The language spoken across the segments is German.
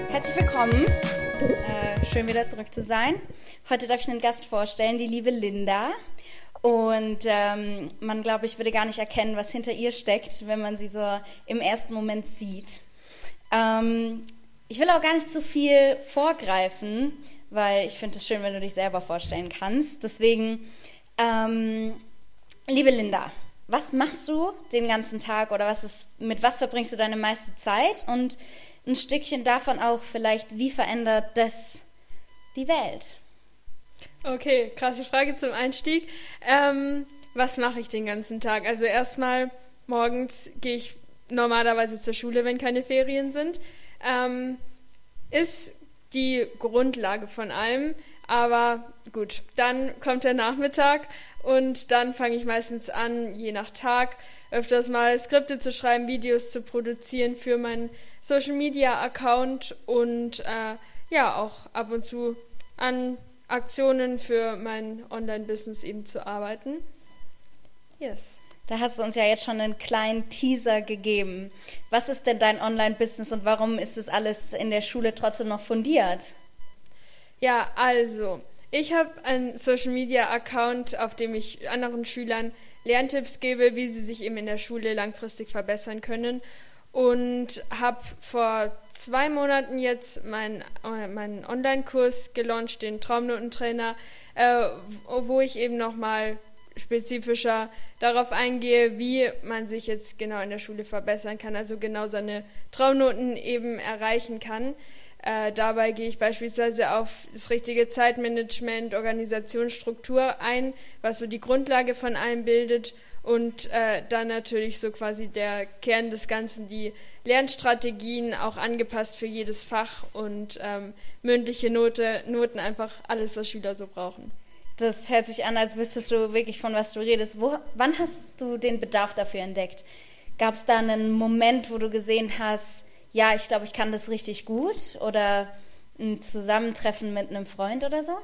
Herzlich willkommen. Schön wieder zurück zu sein. Heute darf ich einen Gast vorstellen, die liebe Linda. Und man, glaube ich, würde gar nicht erkennen, was hinter ihr steckt, wenn man sie so im ersten Moment sieht. Ich will auch gar nicht zu viel vorgreifen, weil ich finde es schön, wenn du dich selber vorstellen kannst. Deswegen, liebe Linda, was machst du den ganzen Tag oder mit was verbringst du deine meiste Zeit? Und ein Stückchen davon auch vielleicht, wie verändert das die Welt? Okay, krasse Frage zum Einstieg. Was mache ich den ganzen Tag? Also erstmal morgens gehe ich normalerweise zur Schule, wenn keine Ferien sind. Ist die Grundlage von allem, aber gut, dann kommt der Nachmittag und dann fange ich meistens an, je nach Tag, öfters mal Skripte zu schreiben, Videos zu produzieren für meinen Social-Media-Account und auch ab und zu an Aktionen für mein Online-Business eben zu arbeiten. Yes. Da hast du uns ja jetzt schon einen kleinen Teaser gegeben. Was ist denn dein Online-Business und warum ist das alles in der Schule trotzdem noch fundiert? Ja, also, ich habe einen Social-Media-Account, auf dem ich anderen Schülern Lerntipps gebe, wie sie sich eben in der Schule langfristig verbessern können. Und habe vor 2 Monaten jetzt meinen Online-Kurs gelauncht, den Traumnotentrainer, wo ich eben nochmal spezifischer darauf eingehe, wie man sich jetzt genau in der Schule verbessern kann, also genau seine Traumnoten eben erreichen kann. Dabei gehe ich beispielsweise auf das richtige Zeitmanagement, Organisationsstruktur ein, was so die Grundlage von allem bildet. Und dann natürlich so quasi der Kern des Ganzen, die Lernstrategien, auch angepasst für jedes Fach und mündliche Noten, einfach alles, was Schüler so brauchen. Das hört sich an, als wüsstest du wirklich, von was du redest. Wann hast du den Bedarf dafür entdeckt? Gab es da einen Moment, wo du gesehen hast, ja, ich glaube, ich kann das richtig gut? Oder ein Zusammentreffen mit einem Freund oder so?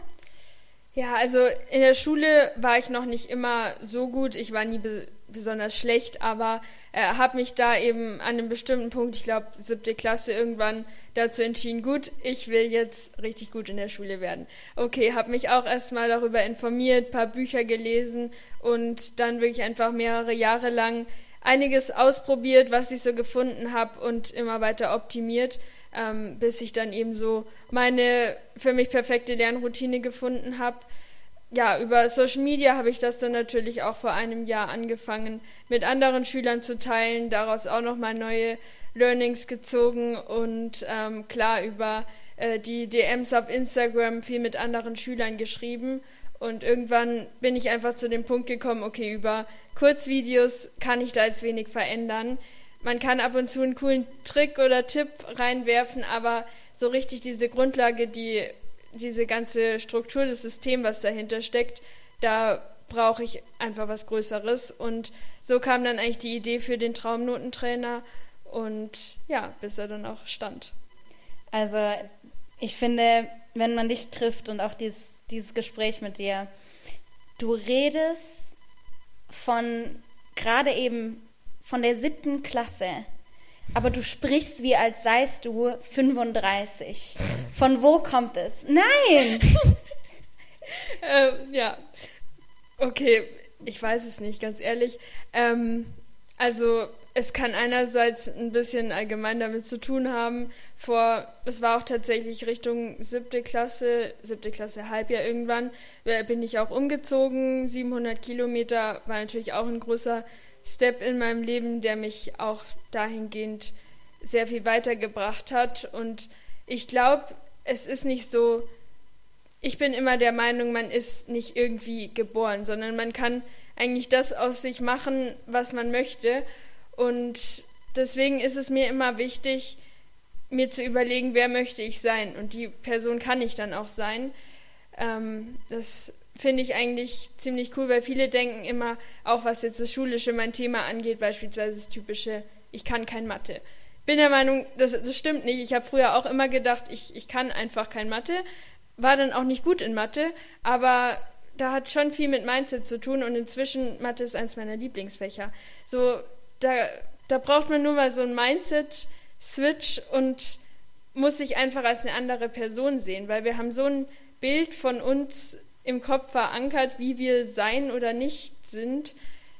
Ja, also in der Schule war ich noch nicht immer so gut. Ich war nie besonders schlecht, aber habe mich da eben an einem bestimmten Punkt, ich glaube 7. Klasse, irgendwann dazu entschieden, gut, ich will jetzt richtig gut in der Schule werden. Okay, habe mich auch erstmal darüber informiert, ein paar Bücher gelesen und dann wirklich einfach mehrere Jahre lang einiges ausprobiert, was ich so gefunden habe und immer weiter optimiert, bis ich dann eben so meine für mich perfekte Lernroutine gefunden habe. Ja, über Social Media habe ich das dann natürlich auch vor einem Jahr angefangen, mit anderen Schülern zu teilen, daraus auch nochmal neue Learnings gezogen und klar über die DMs auf Instagram viel mit anderen Schülern geschrieben. Und irgendwann bin ich einfach zu dem Punkt gekommen, okay, über Kurzvideos kann ich da jetzt wenig verändern. Man kann ab und zu einen coolen Trick oder Tipp reinwerfen, aber so richtig diese Grundlage, diese ganze Struktur, das System, was dahinter steckt, da brauche ich einfach was Größeres. Und so kam dann eigentlich die Idee für den Traumnotentrainer und ja, bis er dann auch stand. Also ich finde, wenn man dich trifft und auch dieses Gespräch mit dir, du redest gerade eben von der 7. Klasse, aber du sprichst wie als seist du 35. Von wo kommt es? Nein! Ja, okay, ich weiß es nicht, ganz ehrlich. Also es kann einerseits ein bisschen allgemein damit zu tun haben, es war auch tatsächlich Richtung 7. Klasse Halbjahr irgendwann, bin ich auch umgezogen, 700 Kilometer, war natürlich auch ein großer Step in meinem Leben, der mich auch dahingehend sehr viel weitergebracht hat. Und ich glaube, es ist nicht so, ich bin immer der Meinung, man ist nicht irgendwie geboren, sondern man kann eigentlich das aus sich machen, was man möchte. Und deswegen ist es mir immer wichtig, mir zu überlegen, wer möchte ich sein. Und die Person kann ich dann auch sein. Das finde ich eigentlich ziemlich cool, weil viele denken immer, auch was jetzt das Schulische, mein Thema angeht, beispielsweise das typische, ich kann kein Mathe. Bin der Meinung, das stimmt nicht. Ich habe früher auch immer gedacht, ich kann einfach kein Mathe, war dann auch nicht gut in Mathe, aber da hat schon viel mit Mindset zu tun und inzwischen Mathe ist eins meiner Lieblingsfächer. So, da braucht man nur mal so einen Mindset-Switch und muss sich einfach als eine andere Person sehen, weil wir haben so ein Bild von uns im Kopf verankert, wie wir sein oder nicht sind,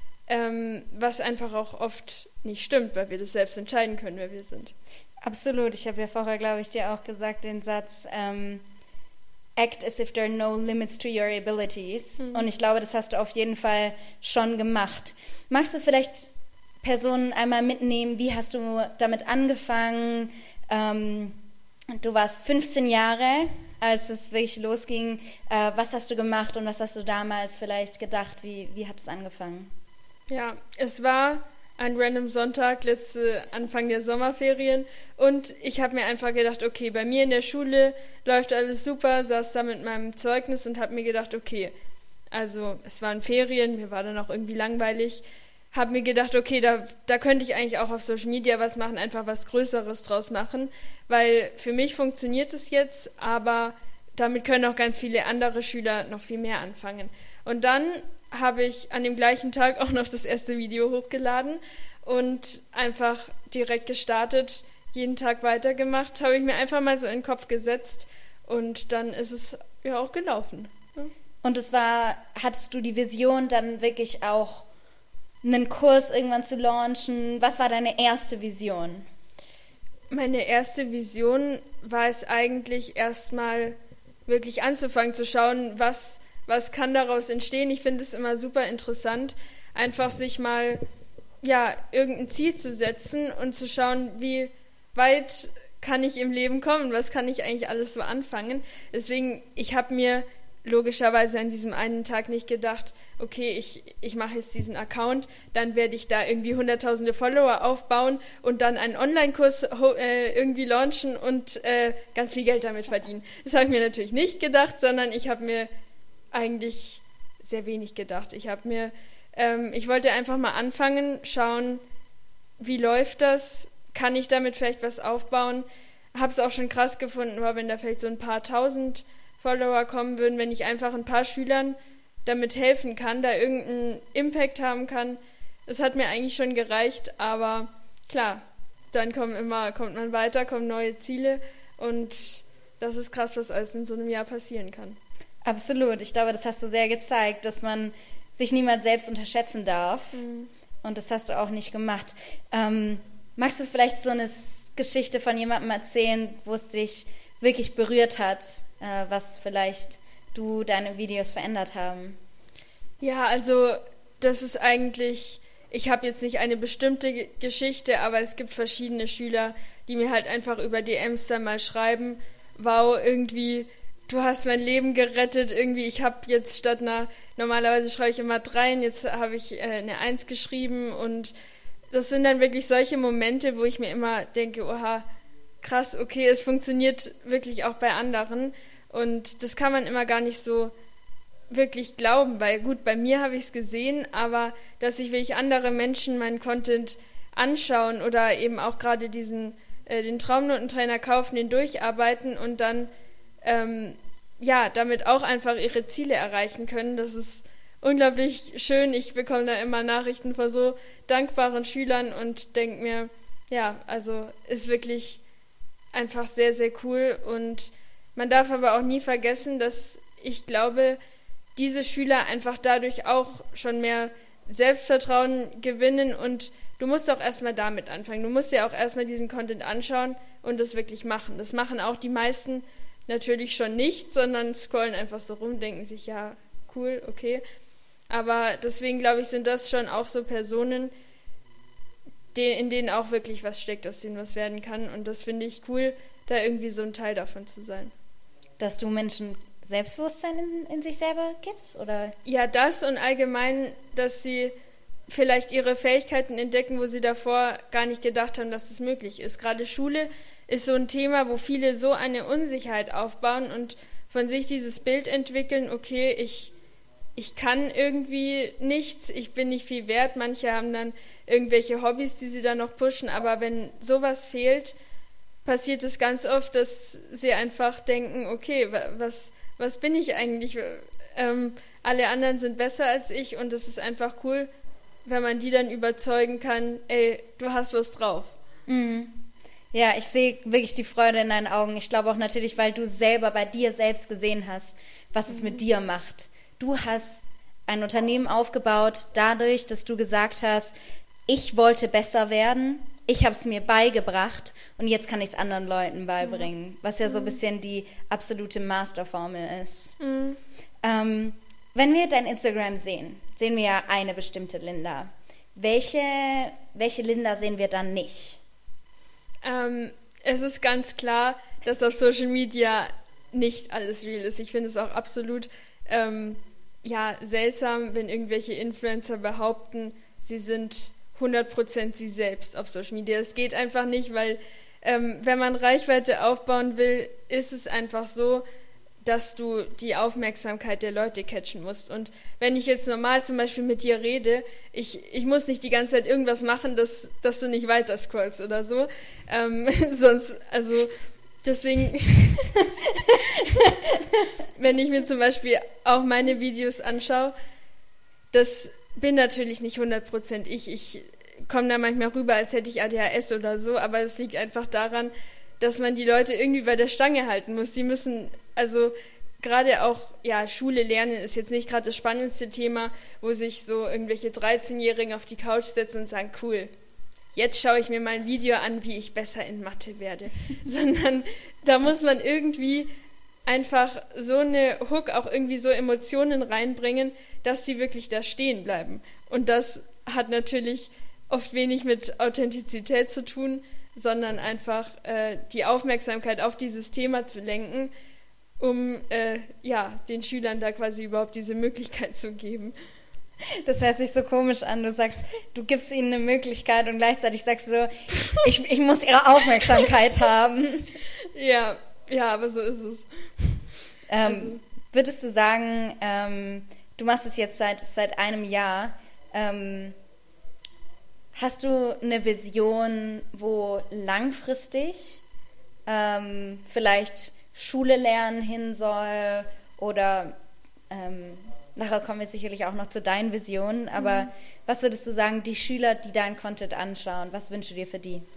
was einfach auch oft nicht stimmt, weil wir das selbst entscheiden können, wer wir sind. Absolut. Ich habe ja vorher, glaube ich, dir auch gesagt, den Satz, act as if there are no limits to your abilities. Und ich glaube, das hast du auf jeden Fall schon gemacht. Magst du vielleicht Personen einmal mitnehmen? Wie hast du damit angefangen? Du warst 15 Jahre, als es wirklich losging. Was hast du gemacht und was hast du damals vielleicht gedacht? Wie hat es angefangen? Ja, es war ein random Sonntag, Anfang der Sommerferien, und ich habe mir einfach gedacht, okay, bei mir in der Schule läuft alles super, saß da mit meinem Zeugnis und habe mir gedacht, okay, also es waren Ferien, mir war dann auch irgendwie langweilig, habe mir gedacht, okay, da könnte ich eigentlich auch auf Social Media was machen, einfach was Größeres draus machen, weil für mich funktioniert es jetzt, aber damit können auch ganz viele andere Schüler noch viel mehr anfangen. Und dann habe ich an dem gleichen Tag auch noch das erste Video hochgeladen und einfach direkt gestartet, jeden Tag weitergemacht, habe ich mir einfach mal so in den Kopf gesetzt und dann ist es ja auch gelaufen. Ja. Und hattest du die Vision, dann wirklich auch einen Kurs irgendwann zu launchen? Was war deine erste Vision? Meine erste Vision war es eigentlich erstmal wirklich anzufangen zu schauen, was kann daraus entstehen. Ich finde es immer super interessant, einfach sich mal irgendein Ziel zu setzen und zu schauen, wie weit kann ich im Leben kommen, was kann ich eigentlich alles so anfangen. Deswegen, ich habe mir logischerweise an diesem einen Tag nicht gedacht, okay, ich mache jetzt diesen Account, dann werde ich da irgendwie hunderttausende Follower aufbauen und dann einen Online-Kurs irgendwie launchen und ganz viel Geld damit verdienen. Das habe ich mir natürlich nicht gedacht, sondern ich habe mir eigentlich sehr wenig gedacht. Ich wollte einfach mal anfangen, schauen, wie läuft das, kann ich damit vielleicht was aufbauen. Habe es auch schon krass gefunden, wenn da vielleicht so ein paar tausend Follower kommen würden, wenn ich einfach ein paar Schülern damit helfen kann, da irgendeinen Impact haben kann. Das hat mir eigentlich schon gereicht, aber klar, dann kommt man weiter, kommen neue Ziele und das ist krass, was alles in so einem Jahr passieren kann. Absolut. Ich glaube, das hast du sehr gezeigt, dass man sich niemals selbst unterschätzen darf. Und das hast du auch nicht gemacht. Magst du vielleicht so eine Geschichte von jemandem erzählen, wo es dich wirklich berührt hat, was vielleicht deine Videos verändert haben? Ja, also das ist eigentlich, ich habe jetzt nicht eine bestimmte Geschichte, aber es gibt verschiedene Schüler, die mir halt einfach über DMs dann mal schreiben, wow, irgendwie, du hast mein Leben gerettet, irgendwie, ich habe jetzt normalerweise schreibe ich immer 3, jetzt habe ich eine 1 geschrieben und das sind dann wirklich solche Momente, wo ich mir immer denke, oha, krass, okay, es funktioniert wirklich auch bei anderen und das kann man immer gar nicht so wirklich glauben, weil gut, bei mir habe ich es gesehen, aber dass sich wirklich andere Menschen meinen Content anschauen oder eben auch gerade den Traumnotentrainer kaufen, den durcharbeiten und dann damit auch einfach ihre Ziele erreichen können, das ist unglaublich schön. Ich bekomme da immer Nachrichten von so dankbaren Schülern und denke mir, ja, also ist wirklich einfach sehr, sehr cool und man darf aber auch nie vergessen, dass ich glaube, diese Schüler einfach dadurch auch schon mehr Selbstvertrauen gewinnen und du musst auch erstmal damit anfangen. Du musst ja auch erstmal diesen Content anschauen und das wirklich machen. Das machen auch die meisten natürlich schon nicht, sondern scrollen einfach so rum, denken sich, ja, cool, okay. Aber deswegen, glaube ich, sind das schon auch so Personen, in denen auch wirklich was steckt, aus denen was werden kann. Und das finde ich cool, da irgendwie so ein Teil davon zu sein. Dass du Menschen Selbstbewusstsein in sich selber gibst, oder? Ja, das und allgemein, dass sie vielleicht ihre Fähigkeiten entdecken, wo sie davor gar nicht gedacht haben, dass es möglich ist. Gerade Schule ist so ein Thema, wo viele so eine Unsicherheit aufbauen und von sich dieses Bild entwickeln, okay, ich kann irgendwie nichts, ich bin nicht viel wert. Manche haben dann irgendwelche Hobbys, die sie dann noch pushen, aber wenn sowas fehlt, passiert es ganz oft, dass sie einfach denken, okay, was bin ich eigentlich? Alle anderen sind besser als ich und es ist einfach cool, wenn man die dann überzeugen kann, ey, du hast was drauf. Mhm. Ja, ich sehe wirklich die Freude in deinen Augen. Ich glaube auch natürlich, weil du selber bei dir selbst gesehen hast, was es mit dir macht. Du hast ein Unternehmen aufgebaut dadurch, dass du gesagt hast, ich wollte besser werden, ich habe es mir beigebracht und jetzt kann ich es anderen Leuten beibringen, was ja so ein bisschen die absolute Masterformel ist. Wenn wir dein Instagram sehen wir ja eine bestimmte Linda. Welche Linda sehen wir dann nicht? Es ist ganz klar, dass auf Social Media nicht alles real ist. Ich finde es auch absolut seltsam, wenn irgendwelche Influencer behaupten, sie sind 100% sie selbst auf Social Media. Es geht einfach nicht, weil wenn man Reichweite aufbauen will, ist es einfach so, dass du die Aufmerksamkeit der Leute catchen musst. Und wenn ich jetzt normal zum Beispiel mit dir rede, ich muss nicht die ganze Zeit irgendwas machen, dass du nicht weiter scrollst oder so. Sonst, also deswegen, wenn ich mir zum Beispiel auch meine Videos anschaue, das bin natürlich nicht 100% ich. Ich komme da manchmal rüber, als hätte ich ADHS oder so, aber es liegt einfach daran, dass man die Leute irgendwie bei der Stange halten muss. Sie müssen, also gerade auch, Schule lernen ist jetzt nicht gerade das spannendste Thema, wo sich so irgendwelche 13-Jährigen auf die Couch setzen und sagen, cool, jetzt schaue ich mir mal ein Video an, wie ich besser in Mathe werde. Sondern da muss man irgendwie einfach so eine Hook, auch irgendwie so Emotionen reinbringen, dass sie wirklich da stehen bleiben. Und das hat natürlich oft wenig mit Authentizität zu tun, sondern einfach die Aufmerksamkeit auf dieses Thema zu lenken, um den Schülern da quasi überhaupt diese Möglichkeit zu geben. Das hört sich so komisch an. Du sagst, du gibst ihnen eine Möglichkeit und gleichzeitig sagst du, ich muss ihre Aufmerksamkeit haben. Ja, aber so ist es. Würdest du sagen, du machst es jetzt seit einem Jahr, hast du eine Vision, wo langfristig vielleicht Schule lernen hin soll oder nachher kommen wir sicherlich auch noch zu deinen Visionen, aber was würdest du sagen, die Schüler, die deinen Content anschauen, was wünschst du dir für die?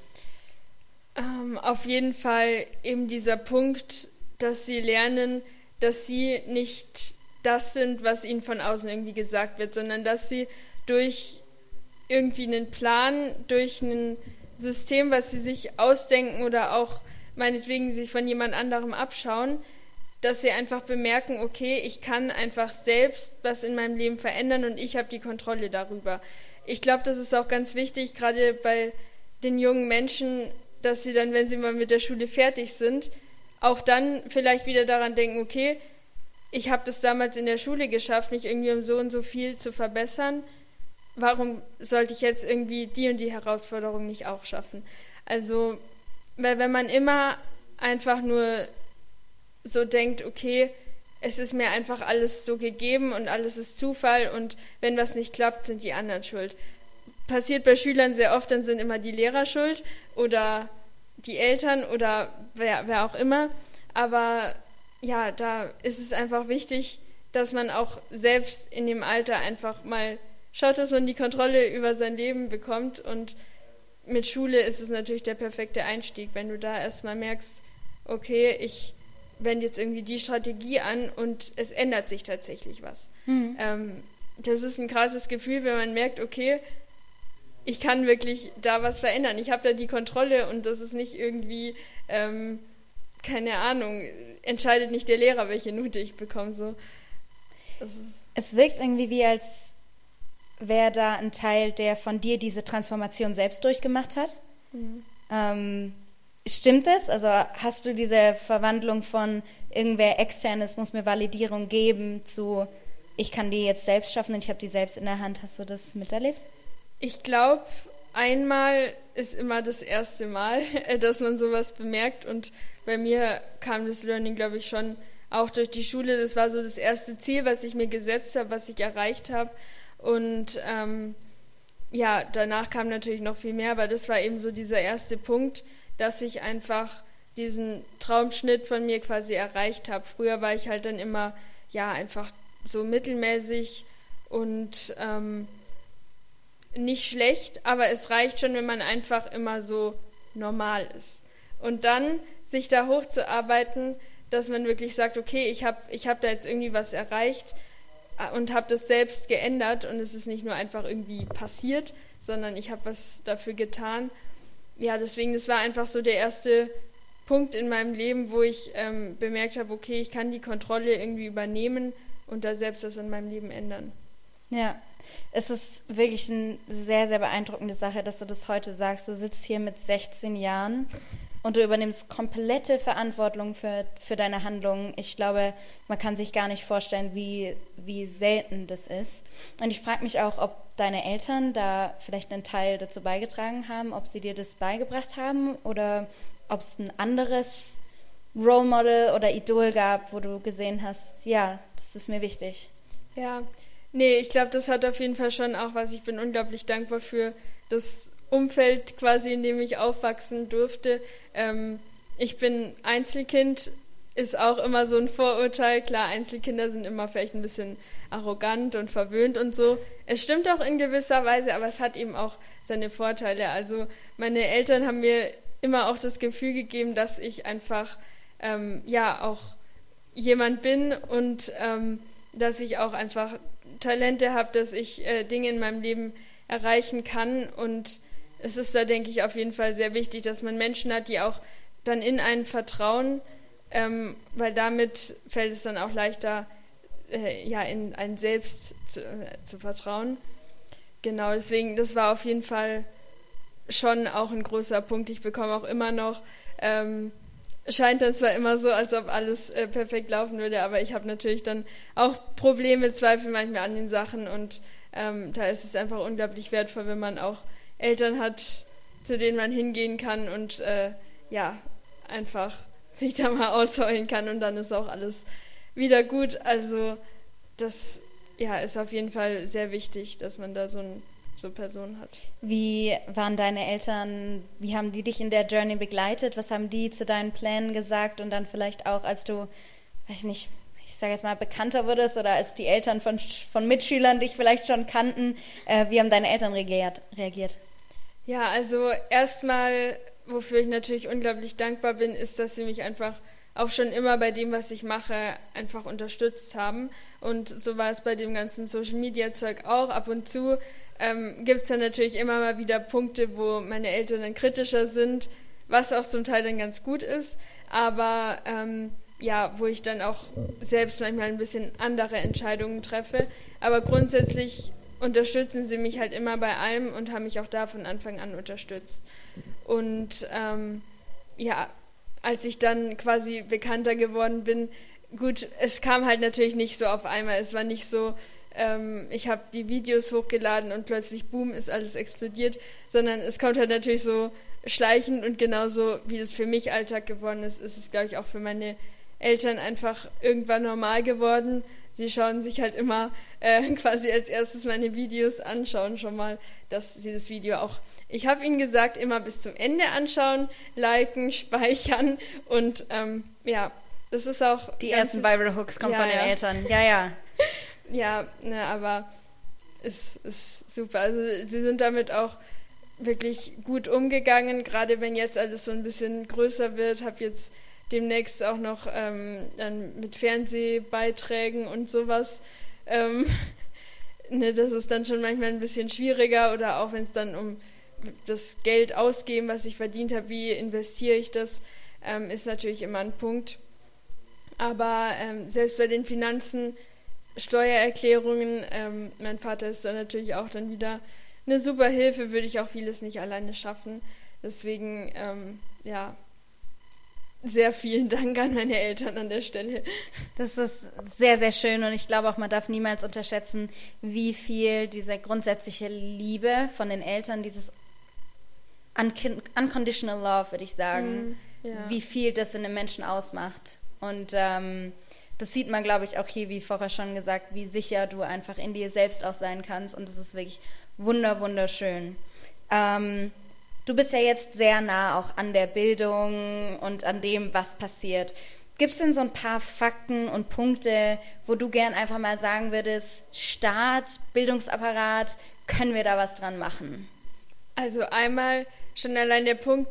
Auf jeden Fall eben dieser Punkt, dass sie lernen, dass sie nicht das sind, was ihnen von außen irgendwie gesagt wird, sondern dass sie durch irgendwie einen Plan, durch ein System, was sie sich ausdenken oder auch meinetwegen sich von jemand anderem abschauen, dass sie einfach bemerken, okay, ich kann einfach selbst was in meinem Leben verändern und ich habe die Kontrolle darüber. Ich glaube, das ist auch ganz wichtig, gerade bei den jungen Menschen, dass sie dann, wenn sie mal mit der Schule fertig sind, auch dann vielleicht wieder daran denken, okay, ich habe das damals in der Schule geschafft, mich irgendwie um so und so viel zu verbessern. Warum sollte ich jetzt irgendwie die und die Herausforderung nicht auch schaffen? Also, weil wenn man immer einfach nur so denkt, okay, es ist mir einfach alles so gegeben und alles ist Zufall und wenn was nicht klappt, sind die anderen schuld. Passiert bei Schülern sehr oft, dann sind immer die Lehrer schuld oder die Eltern oder wer auch immer. Aber ja, da ist es einfach wichtig, dass man auch selbst in dem Alter einfach mal schaut, dass man die Kontrolle über sein Leben bekommt und mit Schule ist es natürlich der perfekte Einstieg, wenn du da erstmal merkst, okay, ich wende jetzt irgendwie die Strategie an und es ändert sich tatsächlich was. Das ist ein krasses Gefühl, wenn man merkt, okay, ich kann wirklich da was verändern. Ich habe da die Kontrolle und das ist nicht irgendwie, keine Ahnung, entscheidet nicht der Lehrer, welche Note ich bekomme. So. Es wirkt irgendwie wie, als wäre da ein Teil, der von dir diese Transformation selbst durchgemacht hat. Stimmt es? Also hast du diese Verwandlung von irgendwer Externes muss mir Validierung geben zu ich kann die jetzt selbst schaffen und ich habe die selbst in der Hand. Hast du das miterlebt? Ich glaube, einmal ist immer das erste Mal, dass man sowas bemerkt und bei mir kam das Learning, glaube ich, schon auch durch die Schule. Das war so das erste Ziel, was ich mir gesetzt habe, was ich erreicht habe und danach kam natürlich noch viel mehr, aber das war eben so dieser erste Punkt, dass ich einfach diesen Traumschnitt von mir quasi erreicht habe. Früher war ich halt dann immer, einfach so mittelmäßig und nicht schlecht, aber es reicht schon, wenn man einfach immer so normal ist. und dann sich da hochzuarbeiten, dass man wirklich sagt, okay, ich hab da jetzt irgendwie was erreicht und habe das selbst geändert und es ist nicht nur einfach irgendwie passiert, sondern ich habe was dafür getan. Ja, deswegen, das war einfach so der erste Punkt in meinem Leben, wo ich bemerkt habe, okay, ich kann die Kontrolle irgendwie übernehmen und da selbst was in meinem Leben ändern. Ja, es ist wirklich eine sehr, sehr beeindruckende Sache, dass du das heute sagst. Du sitzt hier mit 16 Jahren und du übernimmst komplette Verantwortung für deine Handlungen. Ich glaube, man kann sich gar nicht vorstellen, wie selten das ist. Und ich frage mich auch, ob deine Eltern da vielleicht einen Teil dazu beigetragen haben, ob sie dir das beigebracht haben oder ob es ein anderes Role Model oder Idol gab, wo du gesehen hast, ja, das ist mir wichtig. Ja, nee, ich glaube, das hat auf jeden Fall schon auch was. Ich bin unglaublich dankbar für das Umfeld quasi, in dem ich aufwachsen durfte. Ich bin Einzelkind, ist auch immer so ein Vorurteil. Klar, Einzelkinder sind immer vielleicht ein bisschen arrogant und verwöhnt und so. Es stimmt auch in gewisser Weise, aber es hat eben auch seine Vorteile. Also meine Eltern haben mir immer auch das Gefühl gegeben, dass ich einfach auch jemand bin und dass ich auch einfach Talente habe, dass ich Dinge in meinem Leben erreichen kann. Und es ist da, denke ich, auf jeden Fall sehr wichtig, dass man Menschen hat, die auch dann in einen vertrauen, weil damit fällt es dann auch leichter, in einen selbst zu vertrauen. Genau, deswegen, das war auf jeden Fall schon auch ein großer Punkt. Ich bekomme auch immer noch, scheint dann zwar immer so, als ob alles perfekt laufen würde, aber ich habe natürlich dann auch Probleme, Zweifel manchmal an den Sachen und da ist es einfach unglaublich wertvoll, wenn man auch Eltern hat, zu denen man hingehen kann und einfach sich da mal ausheulen kann und dann ist auch alles wieder gut. Also das ist auf jeden Fall sehr wichtig, dass man da so Personen hat. Wie waren deine Eltern, wie haben die dich in der Journey begleitet? Was haben die zu deinen Plänen gesagt? Und dann vielleicht auch, als du, weiß nicht, ich sage jetzt mal, bekannter wurdest oder als die Eltern von Mitschülern dich vielleicht schon kannten, wie haben deine Eltern reagiert? Ja, also erstmal, wofür ich natürlich unglaublich dankbar bin, ist, dass sie mich einfach auch schon immer bei dem, was ich mache, einfach unterstützt haben. Und so war es bei dem ganzen Social-Media-Zeug auch. Ab und zu gibt es dann natürlich immer mal wieder Punkte, wo meine Eltern dann kritischer sind, was auch zum Teil dann ganz gut ist, aber wo ich dann auch selbst manchmal ein bisschen andere Entscheidungen treffe. Aber grundsätzlich unterstützen sie mich halt immer bei allem und haben mich auch da von Anfang an unterstützt. Und als ich dann quasi bekannter geworden bin, gut, es kam halt natürlich nicht so auf einmal, es war nicht so, ich habe die Videos hochgeladen und plötzlich, boom, ist alles explodiert, sondern es kommt halt natürlich so schleichend und genauso, wie das für mich Alltag geworden ist, ist es, glaube ich, auch für meine Eltern einfach irgendwann normal geworden. Sie schauen sich halt immer quasi als erstes meine Videos an, schauen schon mal, dass sie das Video auch, ich habe ihnen gesagt, immer bis zum Ende anschauen, liken, speichern und das ist auch... Die ersten Viral Hooks kommen von den Eltern, ja. Ja, aber es ist super. Also sie sind damit auch wirklich gut umgegangen, gerade wenn jetzt alles so ein bisschen größer wird. Habe jetzt demnächst auch noch dann mit Fernsehbeiträgen und sowas. Das ist dann schon manchmal ein bisschen schwieriger oder auch wenn es dann um das Geld ausgeben, was ich verdient habe, wie investiere ich das, ist natürlich immer ein Punkt. Aber selbst bei den Finanzen, Steuererklärungen, mein Vater ist da natürlich auch dann wieder eine super Hilfe, würde ich auch vieles nicht alleine schaffen. Deswegen, sehr vielen Dank an meine Eltern an der Stelle. Das ist sehr, sehr schön und ich glaube auch, man darf niemals unterschätzen, wie viel diese grundsätzliche Liebe von den Eltern, dieses unconditional love, würde ich sagen, wie viel das in einem Menschen ausmacht. Und das sieht man, glaube ich, auch hier, wie vorher schon gesagt, wie sicher du einfach in dir selbst auch sein kannst und das ist wirklich wunderschön. Du bist ja jetzt sehr nah auch an der Bildung und an dem, was passiert. Gibt es denn so ein paar Fakten und Punkte, wo du gern einfach mal sagen würdest, Staat, Bildungsapparat, können wir da was dran machen? Also einmal schon allein der Punkt,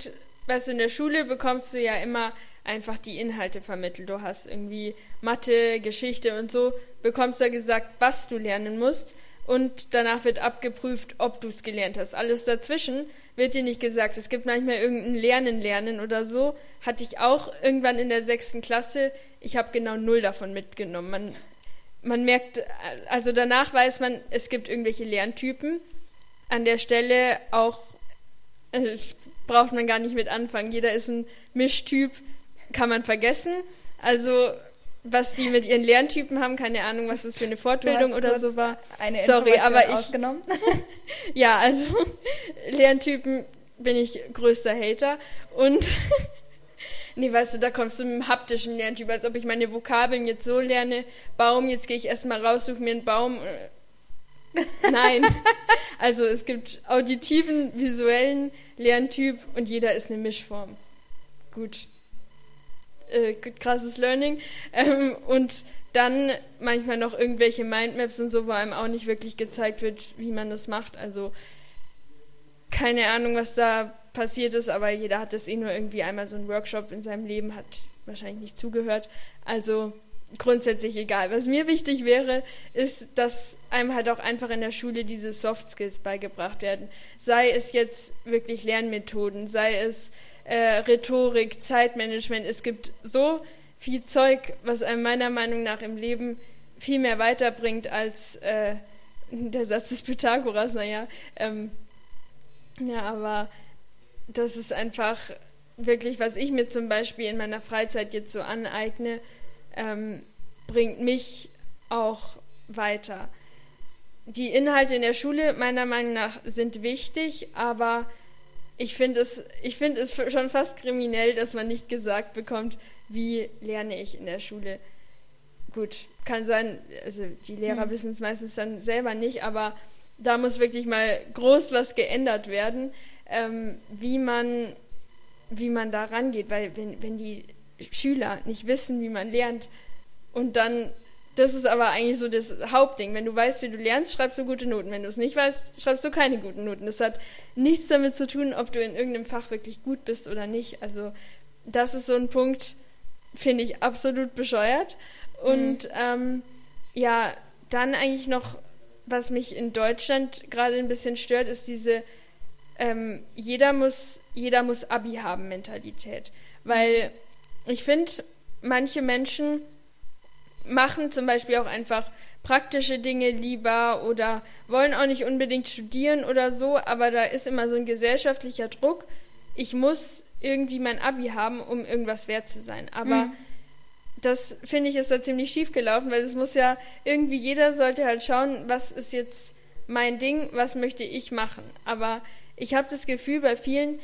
weißt du, in der Schule bekommst du ja immer einfach die Inhalte vermittelt. Du hast irgendwie Mathe, Geschichte und so, bekommst da gesagt, was du lernen musst und danach wird abgeprüft, ob du es gelernt hast. Alles dazwischen wird dir nicht gesagt. Es gibt manchmal irgendein Lernen oder so. Hatte ich auch irgendwann in der 6. Klasse. Ich habe genau 0 davon mitgenommen. Man merkt, also danach weiß man, es gibt irgendwelche Lerntypen. An der Stelle auch braucht man gar nicht mit anfangen. Jeder ist ein Mischtyp, kann man vergessen. Also was die mit ihren Lerntypen haben, keine Ahnung, was das für eine Fortbildung oder so war. Sorry, aber ausgenommen. Ja, also Lerntypen bin ich größter Hater. Und nee, weißt du, da kommst du mit einem haptischen Lerntyp, als ob ich meine Vokabeln jetzt so lerne. Baum, jetzt gehe ich erstmal raus, suche mir einen Baum. Nein. Also es gibt auditiven, visuellen Lerntyp und jeder ist eine Mischform. Gut. Krasses Learning. Und dann manchmal noch irgendwelche Mindmaps und so, wo einem auch nicht wirklich gezeigt wird, wie man das macht. Also keine Ahnung, was da passiert ist, aber jeder hat das nur irgendwie einmal so einen Workshop in seinem Leben, hat wahrscheinlich nicht zugehört. Also grundsätzlich egal. Was mir wichtig wäre, ist, dass einem halt auch einfach in der Schule diese Soft Skills beigebracht werden. Sei es jetzt wirklich Lernmethoden, sei es Rhetorik, Zeitmanagement. Es gibt so viel Zeug, was einem meiner Meinung nach im Leben viel mehr weiterbringt als der Satz des Pythagoras, ja, aber das ist einfach wirklich, was ich mir zum Beispiel in meiner Freizeit jetzt so aneigne, bringt mich auch weiter. Die Inhalte in der Schule meiner Meinung nach sind wichtig, aber ich finde es schon fast kriminell, dass man nicht gesagt bekommt, wie lerne ich in der Schule. Gut, kann sein, also die Lehrer wissen es meistens dann selber nicht, aber da muss wirklich mal groß was geändert werden, wie man da rangeht, weil wenn die Schüler nicht wissen, wie man lernt und dann, das ist aber eigentlich so das Hauptding, wenn du weißt, wie du lernst, schreibst du gute Noten, wenn du es nicht weißt, schreibst du keine guten Noten. Das hat nichts damit zu tun, ob du in irgendeinem Fach wirklich gut bist oder nicht, also das ist so ein Punkt, finde ich absolut bescheuert und ja, dann eigentlich noch, was mich in Deutschland gerade ein bisschen stört, ist diese jeder muss Abi haben Mentalität, weil ich finde, manche Menschen machen zum Beispiel auch einfach praktische Dinge lieber oder wollen auch nicht unbedingt studieren oder so, aber da ist immer so ein gesellschaftlicher Druck, ich muss irgendwie mein Abi haben, um irgendwas wert zu sein, aber das, finde ich, ist da ziemlich schief gelaufen, weil es muss ja irgendwie, jeder sollte halt schauen, was ist jetzt mein Ding, was möchte ich machen, aber ich habe das Gefühl, bei vielen,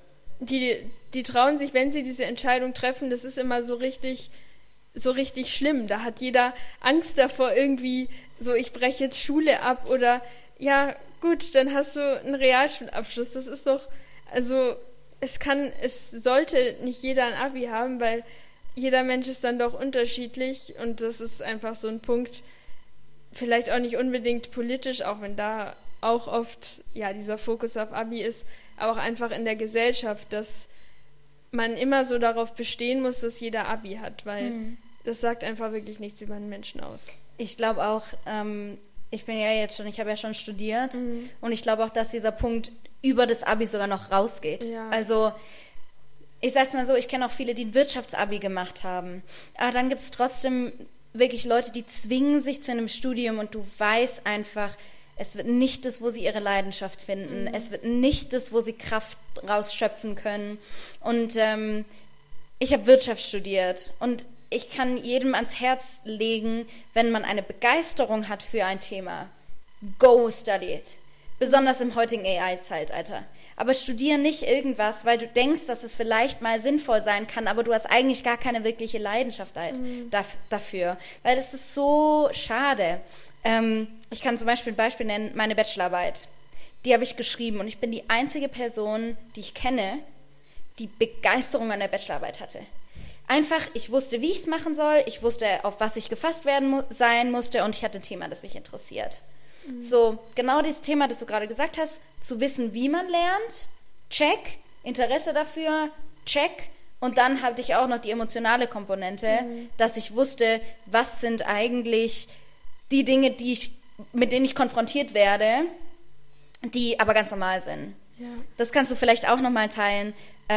die trauen sich, wenn sie diese Entscheidung treffen, das ist immer so richtig schlimm. Da hat jeder Angst davor, irgendwie so, ich breche jetzt Schule ab oder ja, gut, dann hast du einen Realschulabschluss. Das ist doch, also es sollte nicht jeder ein Abi haben, weil jeder Mensch ist dann doch unterschiedlich und das ist einfach so ein Punkt, vielleicht auch nicht unbedingt politisch, auch wenn da auch oft ja dieser Fokus auf Abi ist, aber auch einfach in der Gesellschaft, dass man immer so darauf bestehen muss, dass jeder Abi hat, weil das sagt einfach wirklich nichts über einen Menschen aus. Ich glaube auch, ich habe ja schon studiert und ich glaube auch, dass dieser Punkt über das Abi sogar noch rausgeht. Ja. Also ich sag's mal so, ich kenne auch viele, die ein Wirtschaftsabi gemacht haben, aber dann gibt es trotzdem wirklich Leute, die zwingen sich zu einem Studium und du weißt einfach, es wird nicht das, wo sie ihre Leidenschaft finden. Es wird nicht das, wo sie Kraft rausschöpfen können. Und ich habe Wirtschaft studiert. Und ich kann jedem ans Herz legen, wenn man eine Begeisterung hat für ein Thema, go study it. Besonders im heutigen AI-Zeitalter. Aber studiere nicht irgendwas, weil du denkst, dass es vielleicht mal sinnvoll sein kann, aber du hast eigentlich gar keine wirkliche Leidenschaft dafür. Weil das ist so schade. Ich kann zum Beispiel ein Beispiel nennen, meine Bachelorarbeit. Die habe ich geschrieben und ich bin die einzige Person, die ich kenne, die Begeisterung an der Bachelorarbeit hatte. Einfach, ich wusste, wie ich es machen soll, ich wusste, auf was ich gefasst sein musste und ich hatte ein Thema, das mich interessiert. So, genau dieses Thema, das du gerade gesagt hast, zu wissen, wie man lernt, check, Interesse dafür, check. Und dann hatte ich auch noch die emotionale Komponente, dass ich wusste, was sind eigentlich die Dinge, mit denen ich konfrontiert werde, die aber ganz normal sind. Ja. Das kannst du vielleicht auch nochmal teilen.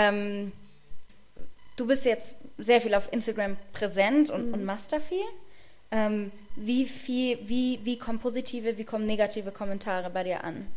Du bist jetzt sehr viel auf Instagram präsent und machst da viel. Wie kommen positive, wie kommen negative Kommentare bei dir an?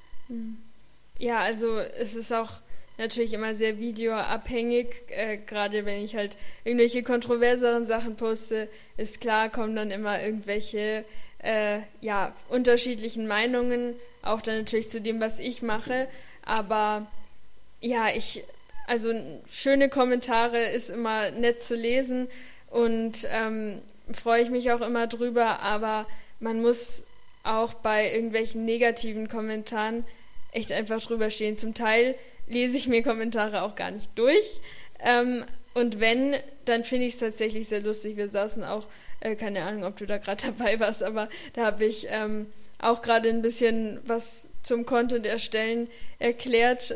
Ja, also es ist auch natürlich immer sehr videoabhängig, gerade wenn ich halt irgendwelche kontroverseren Sachen poste, ist klar, kommen dann immer irgendwelche unterschiedlichen Meinungen, auch dann natürlich zu dem, was ich mache, aber ja, also schöne Kommentare ist immer nett zu lesen und freue ich mich auch immer drüber, aber man muss auch bei irgendwelchen negativen Kommentaren echt einfach drüber stehen. Zum Teil lese ich mir Kommentare auch gar nicht durch. Und wenn, dann finde ich es tatsächlich sehr lustig. Wir saßen auch, keine Ahnung, ob du da gerade dabei warst, aber da habe ich auch gerade ein bisschen was zum Content erstellen erklärt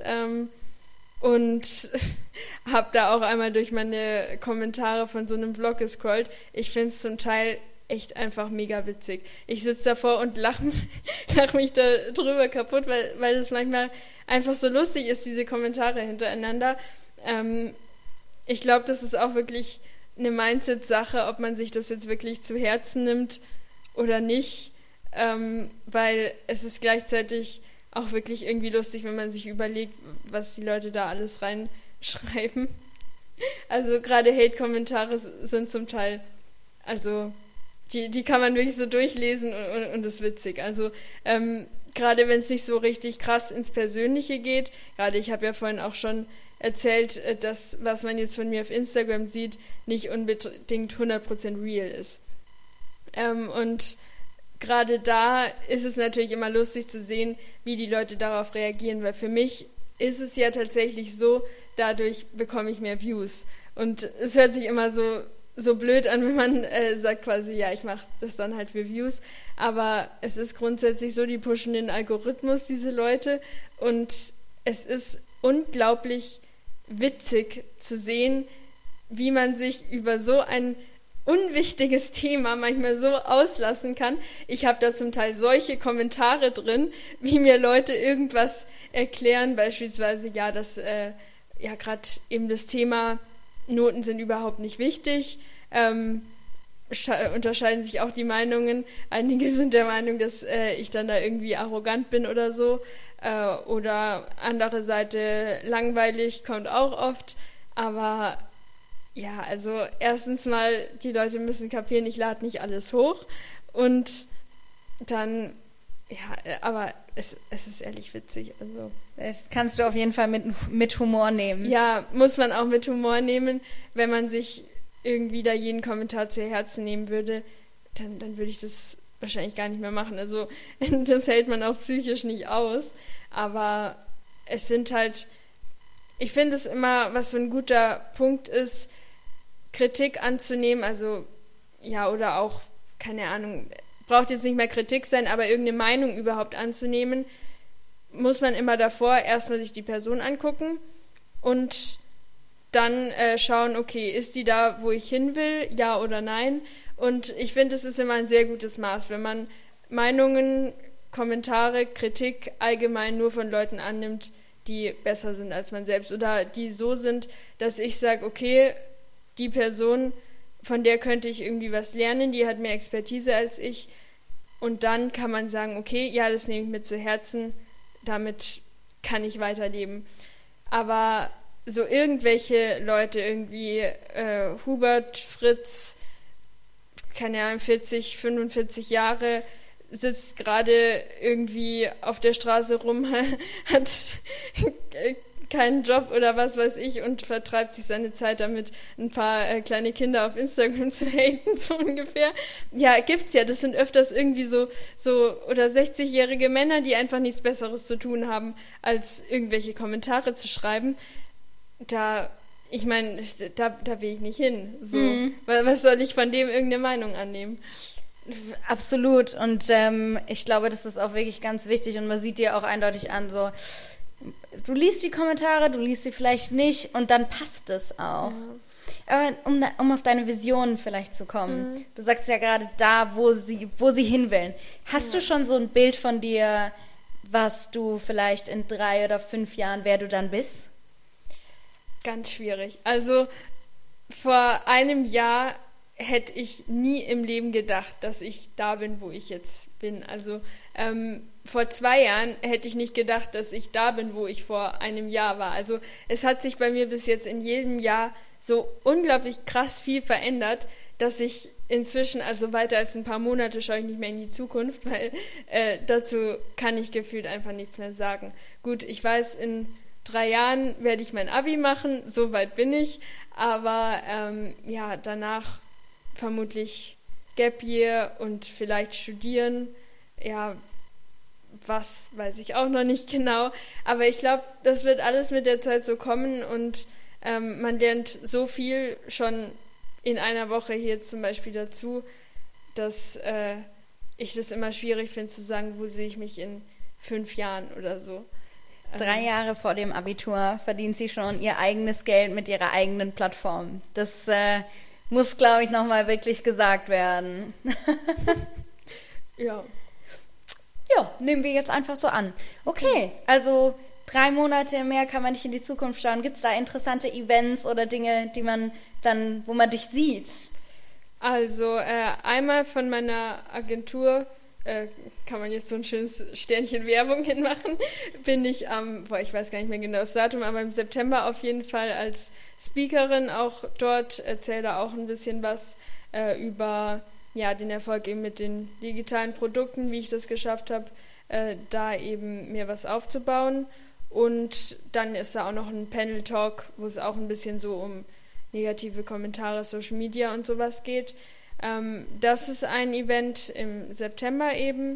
und habe da auch einmal durch meine Kommentare von so einem Vlog gescrollt. Ich finde es zum Teil echt einfach mega witzig. Ich sitze davor und lach mich da drüber kaputt, weil es manchmal einfach so lustig ist, diese Kommentare hintereinander. Ich glaube, das ist auch wirklich eine Mindset-Sache, ob man sich das jetzt wirklich zu Herzen nimmt oder nicht, weil es ist gleichzeitig auch wirklich irgendwie lustig, wenn man sich überlegt, was die Leute da alles reinschreiben. Also gerade Hate-Kommentare sind zum Teil, also die kann man wirklich so durchlesen und ist witzig. Also gerade wenn es nicht so richtig krass ins Persönliche geht, gerade ich habe ja vorhin auch schon erzählt, dass was man jetzt von mir auf Instagram sieht, nicht unbedingt 100% real ist. Und gerade da ist es natürlich immer lustig zu sehen, wie die Leute darauf reagieren, weil für mich ist es ja tatsächlich so, dadurch bekomme ich mehr Views. Und es hört sich immer so blöd an, wenn man sagt quasi, ja, ich mache das dann halt für Views, aber es ist grundsätzlich so, die pushen den Algorithmus, diese Leute, und es ist unglaublich witzig zu sehen, wie man sich über so ein unwichtiges Thema manchmal so auslassen kann. Ich habe da zum Teil solche Kommentare drin, wie mir Leute irgendwas erklären, beispielsweise, ja, dass gerade eben das Thema Noten sind überhaupt nicht wichtig, unterscheiden sich auch die Meinungen. Einige sind der Meinung, dass ich dann da irgendwie arrogant bin oder so, oder andere Seite langweilig, kommt auch oft, aber ja, also erstens mal, die Leute müssen kapieren, ich lade nicht alles hoch und dann, ja, aber es ist ehrlich witzig. Also. Das kannst du auf jeden Fall mit Humor nehmen. Ja, muss man auch mit Humor nehmen. Wenn man sich irgendwie da jeden Kommentar zu Herzen nehmen würde, dann würde ich das wahrscheinlich gar nicht mehr machen. Also das hält man auch psychisch nicht aus. Aber es sind halt, ich finde es immer, was so ein guter Punkt ist, Kritik anzunehmen, also ja, oder auch, keine Ahnung, braucht jetzt nicht mehr Kritik sein, aber irgendeine Meinung überhaupt anzunehmen, muss man immer davor erstmal sich die Person angucken und dann schauen, okay, ist die da, wo ich hin will, ja oder nein? Und ich finde, es ist immer ein sehr gutes Maß, wenn man Meinungen, Kommentare, Kritik allgemein nur von Leuten annimmt, die besser sind als man selbst oder die so sind, dass ich sage, okay, die Person, von der könnte ich irgendwie was lernen, die hat mehr Expertise als ich, und dann kann man sagen, okay, ja, das nehme ich mir zu Herzen, damit kann ich weiterleben. Aber so irgendwelche Leute, irgendwie Hubert, Fritz, keine Ahnung, 40, 45 Jahre, sitzt gerade irgendwie auf der Straße rum, hat keinen Job oder was weiß ich und vertreibt sich seine Zeit damit, ein paar kleine Kinder auf Instagram zu haten, so ungefähr. Ja, gibt's ja. Das sind öfters irgendwie so oder 60-jährige Männer, die einfach nichts Besseres zu tun haben, als irgendwelche Kommentare zu schreiben. Ich meine, da will ich nicht hin. So. Was soll ich von dem irgendeine Meinung annehmen? Absolut. Und ich glaube, das ist auch wirklich ganz wichtig und man sieht dir auch eindeutig an, so du liest die Kommentare, du liest sie vielleicht nicht und dann passt es auch. Aber um auf deine Vision vielleicht zu kommen, du sagst ja gerade da, wo sie hin will. Hast du schon so ein Bild von dir, was du vielleicht in 3 oder 5 Jahren, wer du dann bist? Ganz schwierig. Also vor einem Jahr hätte ich nie im Leben gedacht, dass ich da bin, wo ich jetzt bin. Also vor 2 Jahren hätte ich nicht gedacht, dass ich da bin, wo ich vor einem Jahr war. Also es hat sich bei mir bis jetzt in jedem Jahr so unglaublich krass viel verändert, dass ich inzwischen, also weiter als ein paar Monate, schaue ich nicht mehr in die Zukunft, weil dazu kann ich gefühlt einfach nichts mehr sagen. Gut, ich weiß, in 3 Jahren werde ich mein Abi machen, so weit bin ich, aber ja, danach vermutlich Gap Year und vielleicht studieren, ja, was weiß ich auch noch nicht genau, aber ich glaube, das wird alles mit der Zeit so kommen und man lernt so viel schon in einer Woche hier jetzt zum Beispiel dazu, dass ich das immer schwierig finde zu sagen, wo sehe ich mich in 5 Jahren oder so. 3 Jahre vor dem Abitur verdient sie schon ihr eigenes Geld mit ihrer eigenen Plattform. Das muss, glaube ich, nochmal wirklich gesagt werden. Ja. Ja, nehmen wir jetzt einfach so an. Okay, also 3 Monate mehr kann man nicht in die Zukunft schauen. Gibt es da interessante Events oder Dinge, die man dann, wo man dich sieht? Also einmal von meiner Agentur, kann man jetzt so ein schönes Sternchen Werbung hinmachen, bin ich ich weiß gar nicht mehr genau das Datum, aber im September auf jeden Fall als Speakerin auch dort, erzähle da auch ein bisschen was über den Erfolg eben mit den digitalen Produkten, wie ich das geschafft habe, da eben mir was aufzubauen. Und dann ist da auch noch ein Panel-Talk, wo es auch ein bisschen so um negative Kommentare, Social Media und sowas geht. Das ist ein Event im September eben.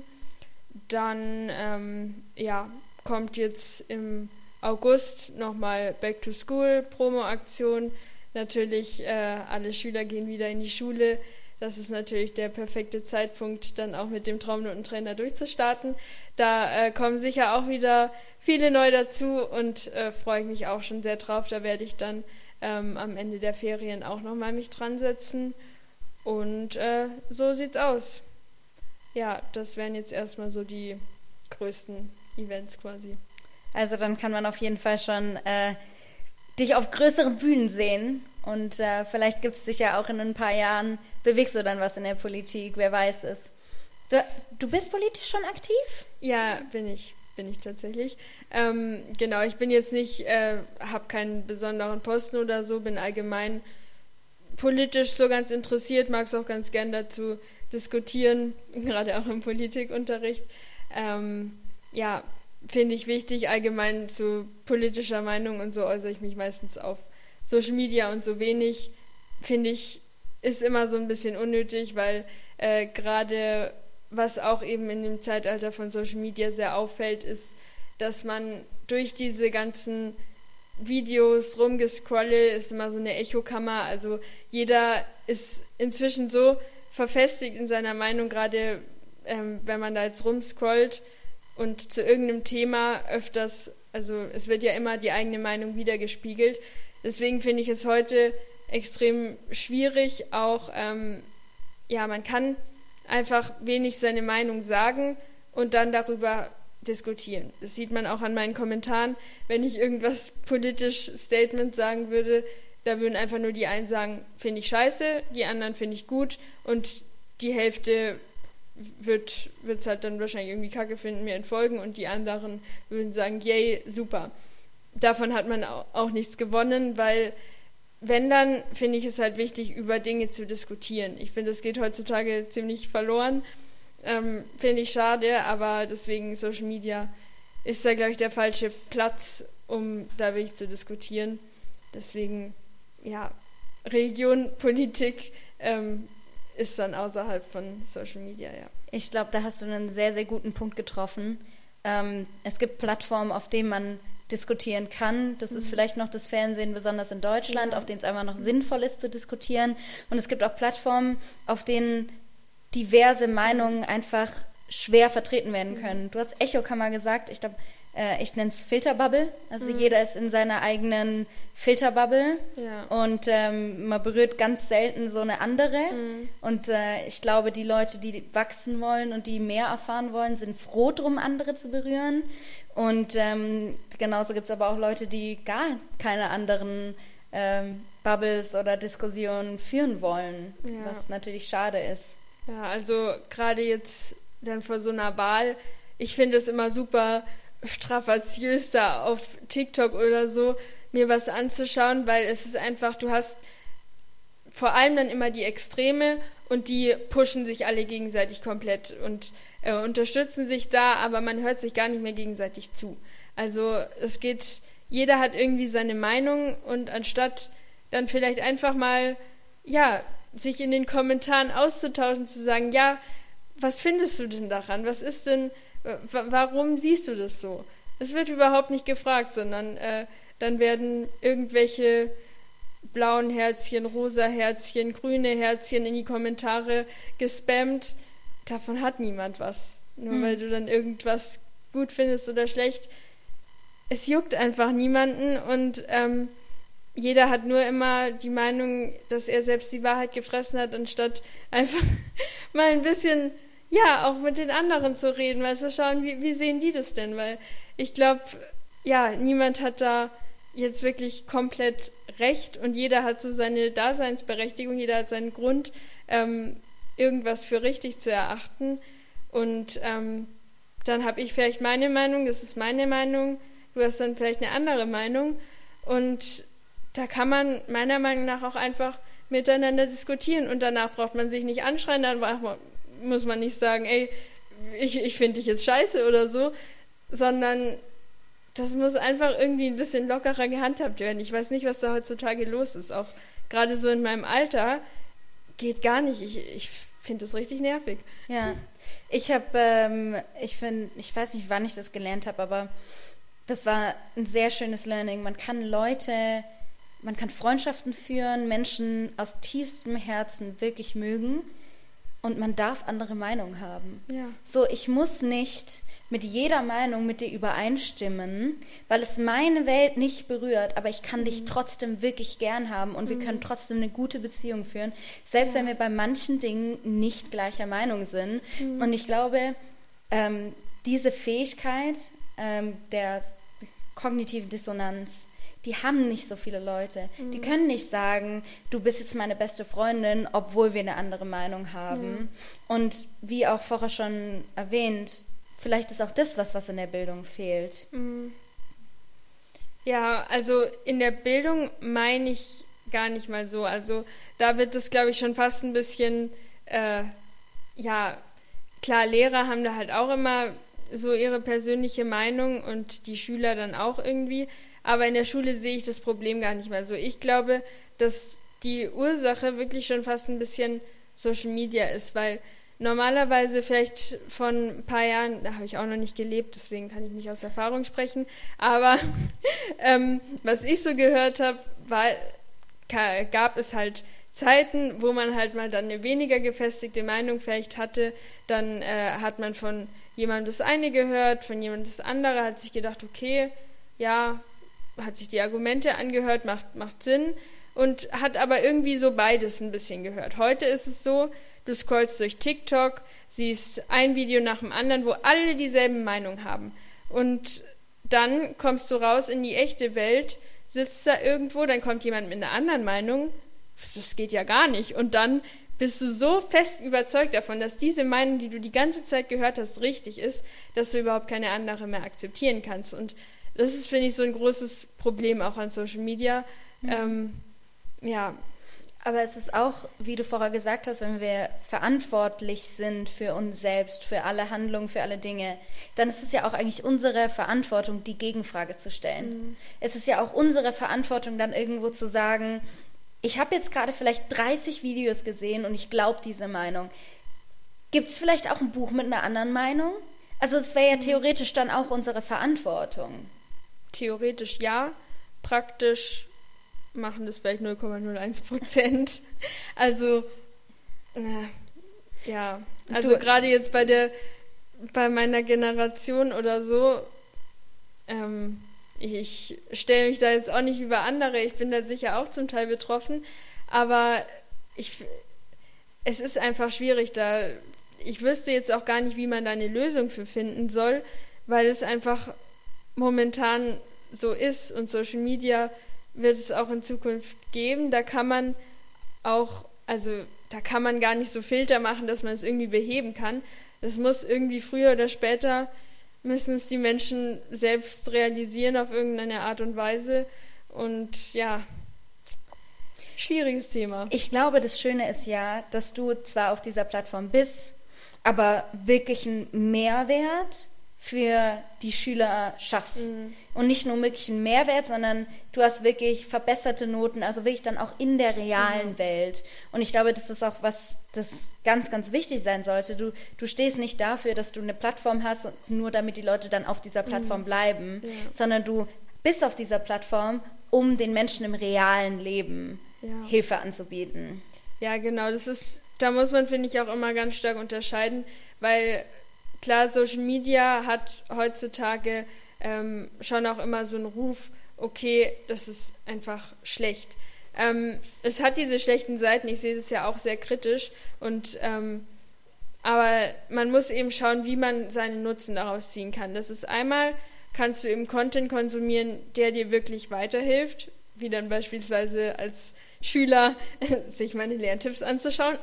Dann kommt jetzt im August nochmal Back to School Promo-Aktion. Natürlich, alle Schüler gehen wieder in die Schule. Das ist natürlich der perfekte Zeitpunkt, dann auch mit dem Traumnotentrainer durchzustarten. Da kommen sicher auch wieder viele neu dazu und freue ich mich auch schon sehr drauf. Da werde ich dann am Ende der Ferien auch nochmal mich dran setzen. Und so sieht's aus. Ja, das wären jetzt erstmal so die größten Events quasi. Also dann kann man auf jeden Fall schon dich auf größeren Bühnen sehen. Und vielleicht gibt es dich ja auch in ein paar Jahren, bewegst du dann was in der Politik, wer weiß es. Du bist politisch schon aktiv? Ja, bin ich tatsächlich. Genau, ich bin jetzt nicht, habe keinen besonderen Posten oder so, bin allgemein politisch so ganz interessiert, mag es auch ganz gern dazu diskutieren, gerade auch im Politikunterricht. Finde ich wichtig, allgemein zu politischer Meinung und so äußere ich mich meistens auf Social Media und so wenig, finde ich, ist immer so ein bisschen unnötig, weil gerade was auch eben in dem Zeitalter von Social Media sehr auffällt, ist, dass man durch diese ganzen Videos rumgescrolle, ist immer so eine Echokammer, also jeder ist inzwischen so verfestigt in seiner Meinung, gerade wenn man da jetzt rumscrollt und zu irgendeinem Thema öfters, also es wird ja immer die eigene Meinung wiedergespiegelt, deswegen finde ich es heute extrem schwierig, auch, man kann einfach wenig seine Meinung sagen und dann darüber diskutieren. Das sieht man auch an meinen Kommentaren. Wenn ich irgendwas politisch Statement sagen würde, da würden einfach nur die einen sagen, finde ich scheiße, die anderen finde ich gut und die Hälfte wird es halt dann wahrscheinlich irgendwie kacke finden, mir entfolgen und die anderen würden sagen, yay, super. Davon hat man auch nichts gewonnen, weil wenn, dann finde ich es halt wichtig, über Dinge zu diskutieren. Ich finde, es geht heutzutage ziemlich verloren. Finde ich schade, aber deswegen Social Media ist da, glaube ich, der falsche Platz, um da wirklich zu diskutieren. Deswegen, Religion, Politik ist dann außerhalb von Social Media, ja. Ich glaube, da hast du einen sehr, sehr guten Punkt getroffen. Es gibt Plattformen, auf denen man diskutieren kann. Das ist vielleicht noch das Fernsehen, besonders in Deutschland, auf denen es einfach noch sinnvoll ist zu diskutieren. Und es gibt auch Plattformen, auf denen diverse Meinungen einfach schwer vertreten werden können. Du hast Echokammer gesagt, ich glaube, ich nenne es Filterbubble. Also jeder ist in seiner eigenen Filterbubble und man berührt ganz selten so eine andere. Und ich glaube, die Leute, die wachsen wollen und die mehr erfahren wollen, sind froh drum, andere zu berühren. Und genauso gibt es aber auch Leute, die gar keine anderen Bubbles oder Diskussionen führen wollen, was natürlich schade ist. Ja, also gerade jetzt dann vor so einer Wahl, ich finde es immer super strapaziös, da auf TikTok oder so mir was anzuschauen, weil es ist einfach, du hast vor allem dann immer die Extreme und die pushen sich alle gegenseitig komplett und unterstützen sich da, aber man hört sich gar nicht mehr gegenseitig zu. Also es geht, jeder hat irgendwie seine Meinung und anstatt dann vielleicht einfach mal, sich in den Kommentaren auszutauschen, zu sagen, was findest du denn daran? Was ist denn, warum siehst du das so? Es wird überhaupt nicht gefragt, sondern dann werden irgendwelche blauen Herzchen, rosa Herzchen, grüne Herzchen in die Kommentare gespammt. Davon hat niemand was. Nur weil du dann irgendwas gut findest oder schlecht. Es juckt einfach niemanden und jeder hat nur immer die Meinung, dass er selbst die Wahrheit gefressen hat, anstatt einfach mal ein bisschen, auch mit den anderen zu reden, weil zu schauen, wie sehen die das denn? Weil ich glaube, niemand hat da jetzt wirklich komplett recht und jeder hat so seine Daseinsberechtigung, jeder hat seinen Grund, irgendwas für richtig zu erachten. Und dann habe ich vielleicht meine Meinung, das ist meine Meinung, du hast dann vielleicht eine andere Meinung und da kann man meiner Meinung nach auch einfach miteinander diskutieren und danach braucht man sich nicht anschreien, dann muss man nicht sagen, ey, ich finde dich jetzt scheiße oder so, sondern das muss einfach irgendwie ein bisschen lockerer gehandhabt werden. Ich weiß nicht, was da heutzutage los ist. Auch gerade so in meinem Alter geht gar nicht. Ich finde das richtig nervig. Ja, ich weiß nicht, wann ich das gelernt habe, aber das war ein sehr schönes Learning. Man kann Freundschaften führen, Menschen aus tiefstem Herzen wirklich mögen und man darf andere Meinungen haben. Ja. So, ich muss nicht mit jeder Meinung mit dir übereinstimmen, weil es meine Welt nicht berührt, aber ich kann dich trotzdem wirklich gern haben und wir können trotzdem eine gute Beziehung führen, selbst wenn wir bei manchen Dingen nicht gleicher Meinung sind. Und ich glaube, diese Fähigkeit der kognitiven Dissonanz, die haben nicht so viele Leute. Die können nicht sagen, du bist jetzt meine beste Freundin, obwohl wir eine andere Meinung haben. Und wie auch vorher schon erwähnt, vielleicht ist auch das was in der Bildung fehlt. Ja, also in der Bildung meine ich gar nicht mal so. Also da wird es, glaube ich, schon fast ein bisschen, klar, Lehrer haben da halt auch immer so ihre persönliche Meinung und die Schüler dann auch irgendwie. Aber in der Schule sehe ich das Problem gar nicht mehr so. Ich glaube, dass die Ursache wirklich schon fast ein bisschen Social Media ist, weil normalerweise vielleicht von ein paar Jahren, da habe ich auch noch nicht gelebt, deswegen kann ich nicht aus Erfahrung sprechen, aber was ich so gehört habe, gab es halt Zeiten, wo man halt mal dann eine weniger gefestigte Meinung vielleicht hatte, dann hat man von jemandem das eine gehört, von jemandem das andere, hat sich gedacht, okay, hat sich die Argumente angehört, macht Sinn und hat aber irgendwie so beides ein bisschen gehört. Heute ist es so, du scrollst durch TikTok, siehst ein Video nach dem anderen, wo alle dieselben Meinung haben. Und dann kommst du raus in die echte Welt, sitzt da irgendwo, dann kommt jemand mit einer anderen Meinung, das geht ja gar nicht. Und dann bist du so fest überzeugt davon, dass diese Meinung, die du die ganze Zeit gehört hast, richtig ist, dass du überhaupt keine andere mehr akzeptieren kannst. Und das ist, finde ich, so ein großes Problem auch an Social Media. Aber es ist auch, wie du vorher gesagt hast, wenn wir verantwortlich sind für uns selbst, für alle Handlungen, für alle Dinge, dann ist es ja auch eigentlich unsere Verantwortung, die Gegenfrage zu stellen. Es ist ja auch unsere Verantwortung, dann irgendwo zu sagen, ich habe jetzt gerade vielleicht 30 Videos gesehen und ich glaube diese Meinung. Gibt es vielleicht auch ein Buch mit einer anderen Meinung? Also es wäre ja theoretisch dann auch unsere Verantwortung. Theoretisch ja, praktisch machen das vielleicht 0,01%. Also, also gerade jetzt bei der bei meiner Generation oder so, ich stelle mich da jetzt auch nicht über andere, ich bin da sicher auch zum Teil betroffen, aber es ist einfach schwierig da. Ich wüsste jetzt auch gar nicht, wie man da eine Lösung für finden soll, weil es einfach momentan so ist und Social Media wird es auch in Zukunft geben. Da kann man gar nicht so Filter machen, dass man es irgendwie beheben kann. Das muss irgendwie früher oder später, müssen es die Menschen selbst realisieren auf irgendeine Art und Weise. Und ja, schwieriges Thema. Ich glaube, das Schöne ist ja, dass du zwar auf dieser Plattform bist, aber wirklich einen Mehrwert für die Schüler schaffst. Und nicht nur wirklich einen Mehrwert, sondern du hast wirklich verbesserte Noten, also wirklich dann auch in der realen Welt. Und ich glaube, das ist auch was, das ganz, ganz wichtig sein sollte. Du stehst nicht dafür, dass du eine Plattform hast, nur damit die Leute dann auf dieser Plattform bleiben, sondern du bist auf dieser Plattform, um den Menschen im realen Leben Hilfe anzubieten. Ja, genau. Da muss man, finde ich, auch immer ganz stark unterscheiden, weil klar, Social Media hat heutzutage schon auch immer so einen Ruf, okay, das ist einfach schlecht. Es hat diese schlechten Seiten, ich sehe das ja auch sehr kritisch, aber man muss eben schauen, wie man seinen Nutzen daraus ziehen kann. Das ist einmal, kannst du eben Content konsumieren, der dir wirklich weiterhilft, wie dann beispielsweise als Schüler sich meine Lerntipps anzuschauen.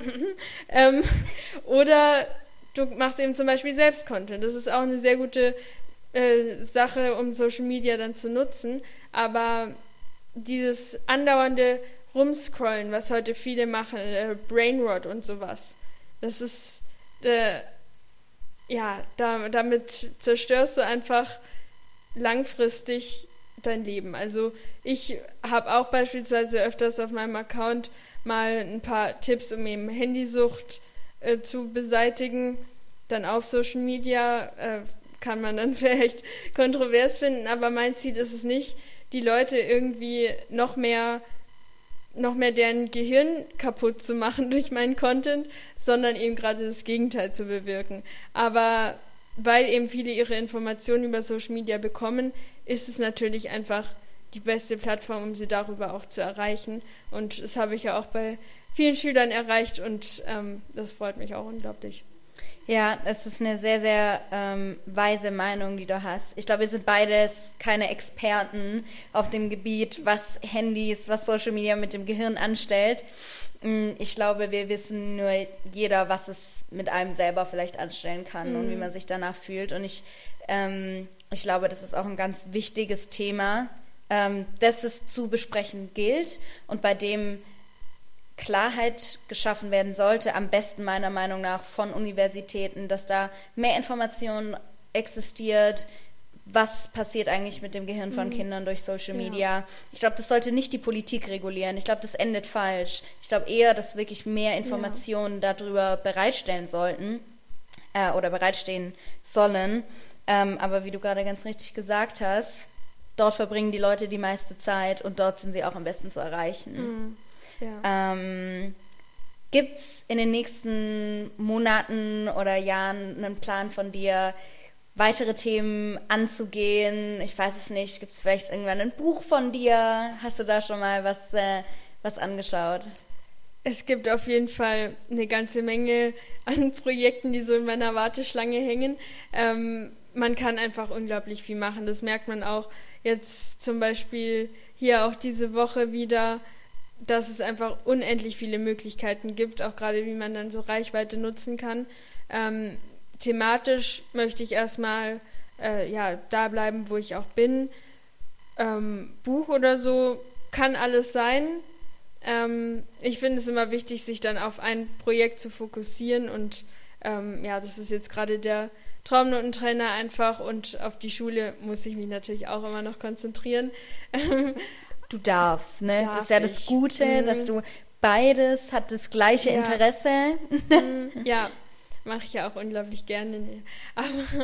Oder du machst eben zum Beispiel selbst Content. Das ist auch eine sehr gute Sache, um Social Media dann zu nutzen. Aber dieses andauernde Rumscrollen, was heute viele machen, Brainrot und sowas, das ist, damit zerstörst du einfach langfristig dein Leben. Also ich habe auch beispielsweise öfters auf meinem Account mal ein paar Tipps, um eben Handysucht zu beseitigen. Dann auf Social Media kann man dann vielleicht kontrovers finden, aber mein Ziel ist es nicht, die Leute irgendwie noch mehr deren Gehirn kaputt zu machen durch meinen Content, sondern eben gerade das Gegenteil zu bewirken. Aber weil eben viele ihre Informationen über Social Media bekommen, ist es natürlich einfach die beste Plattform, um sie darüber auch zu erreichen. Und das habe ich ja auch bei vielen Schülern erreicht und das freut mich auch unglaublich. Ja, es ist eine sehr, sehr weise Meinung, die du hast. Ich glaube, wir sind beides keine Experten auf dem Gebiet, was Handys, was Social Media mit dem Gehirn anstellt. Ich glaube, wir wissen nur jeder, was es mit einem selber vielleicht anstellen kann und wie man sich danach fühlt. Und ich glaube, das ist auch ein ganz wichtiges Thema, das es zu besprechen gilt und bei dem Klarheit geschaffen werden sollte, am besten meiner Meinung nach von Universitäten, dass da mehr Information existiert, was passiert eigentlich mit dem Gehirn von Kindern durch Social Media. Ja. Ich glaube, das sollte nicht die Politik regulieren. Ich glaube, das endet falsch. Ich glaube eher, dass wirklich mehr Informationen darüber bereitstellen sollten oder bereitstehen sollen. Aber wie du gerade ganz richtig gesagt hast, dort verbringen die Leute die meiste Zeit und dort sind sie auch am besten zu erreichen. Ja. Gibt es in den nächsten Monaten oder Jahren einen Plan von dir, weitere Themen anzugehen? Ich weiß es nicht. Gibt es vielleicht irgendwann ein Buch von dir? Hast du da schon mal was angeschaut? Es gibt auf jeden Fall eine ganze Menge an Projekten, die so in meiner Warteschlange hängen. Man kann einfach unglaublich viel machen. Das merkt man auch jetzt zum Beispiel hier auch diese Woche wieder, dass es einfach unendlich viele Möglichkeiten gibt, auch gerade wie man dann so Reichweite nutzen kann. Thematisch möchte ich erstmal da bleiben, wo ich auch bin. Buch oder so kann alles sein. Ich finde es immer wichtig, sich dann auf ein Projekt zu fokussieren und das ist jetzt gerade der Traumnotentrainer einfach und auf die Schule muss ich mich natürlich auch immer noch konzentrieren. Du darfst, ne? Das ist ja das Gute, dass du beides hat das gleiche Interesse. Ja, mache ich ja auch unglaublich gerne. Ne? Aber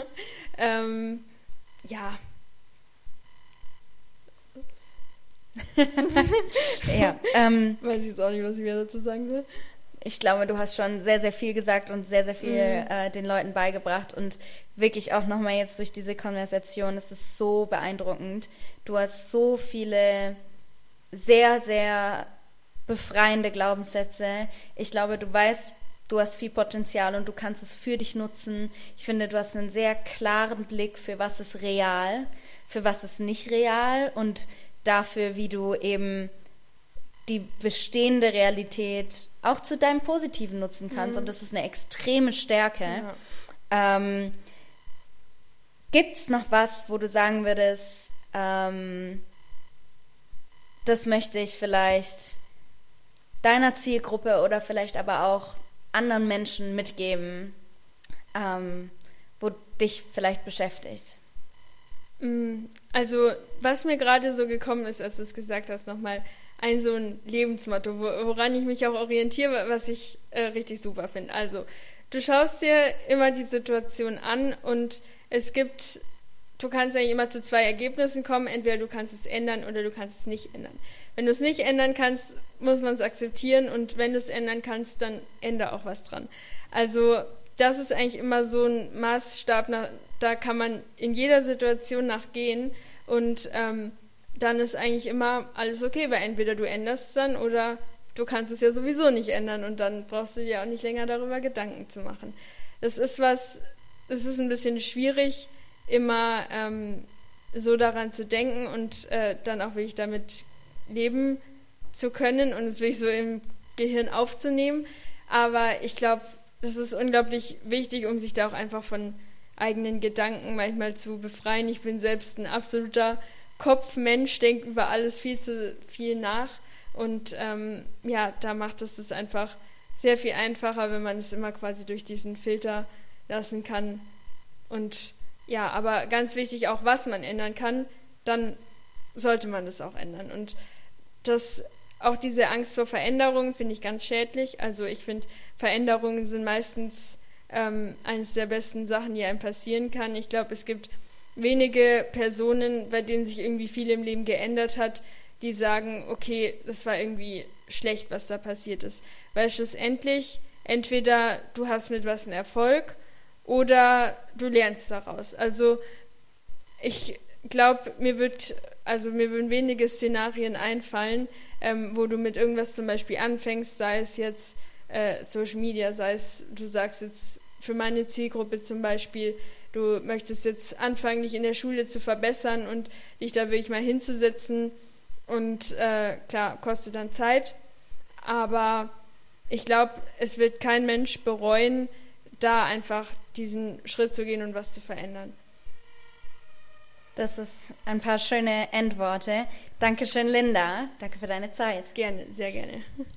ja. Weiß ich jetzt auch nicht, was ich mir dazu sagen will. Ich glaube, du hast schon sehr, sehr viel gesagt und sehr, sehr viel den Leuten beigebracht und wirklich auch nochmal jetzt durch diese Konversation, es ist so beeindruckend. Du hast so viele sehr, sehr befreiende Glaubenssätze. Ich glaube, du weißt, du hast viel Potenzial und du kannst es für dich nutzen. Ich finde, du hast einen sehr klaren Blick für was ist real, für was ist nicht real und dafür, wie du eben die bestehende Realität auch zu deinem Positiven nutzen kannst. Und das ist eine extreme Stärke. Ja. Gibt es noch was, wo du sagen würdest, das möchte ich vielleicht deiner Zielgruppe oder vielleicht aber auch anderen Menschen mitgeben, wo dich vielleicht beschäftigt? Also, was mir gerade so gekommen ist, als du es gesagt hast, nochmal so ein Lebensmotto, woran ich mich auch orientiere, was ich richtig super finde. Also, du schaust dir immer die Situation an und du kannst eigentlich immer zu 2 Ergebnissen kommen, entweder du kannst es ändern oder du kannst es nicht ändern. Wenn du es nicht ändern kannst, muss man es akzeptieren und wenn du es ändern kannst, dann ändere auch was dran. Also das ist eigentlich immer so ein Maßstab, da kann man in jeder Situation nachgehen und dann ist eigentlich immer alles okay, weil entweder du änderst es dann oder du kannst es ja sowieso nicht ändern und dann brauchst du dir auch nicht länger darüber Gedanken zu machen. Es ist ein bisschen schwierig, immer so daran zu denken und dann auch wirklich damit leben zu können und es wirklich so im Gehirn aufzunehmen. Aber ich glaube, das ist unglaublich wichtig, um sich da auch einfach von eigenen Gedanken manchmal zu befreien. Ich bin selbst ein absoluter Kopfmensch, denke über alles viel zu viel nach und da macht es das einfach sehr viel einfacher, wenn man es immer quasi durch diesen Filter lassen kann. Und ja, aber ganz wichtig auch, was man ändern kann, dann sollte man das auch ändern. Und auch diese Angst vor Veränderungen finde ich ganz schädlich. Also ich finde, Veränderungen sind meistens eines der besten Sachen, die einem passieren kann. Ich glaube, es gibt wenige Personen, bei denen sich irgendwie viel im Leben geändert hat, die sagen, okay, das war irgendwie schlecht, was da passiert ist. Weil schlussendlich, entweder du hast mit was einen Erfolg oder du lernst daraus. Also ich glaube, mir würden wenige Szenarien einfallen, wo du mit irgendwas zum Beispiel anfängst, sei es jetzt Social Media, sei es, du sagst jetzt für meine Zielgruppe zum Beispiel, du möchtest jetzt anfangen, dich in der Schule zu verbessern und dich da wirklich mal hinzusetzen und klar, kostet dann Zeit, aber ich glaube, es wird kein Mensch bereuen, da einfach diesen Schritt zu gehen und was zu verändern. Das ist ein paar schöne Endworte. Dankeschön, Linda. Danke für deine Zeit. Gerne, sehr gerne.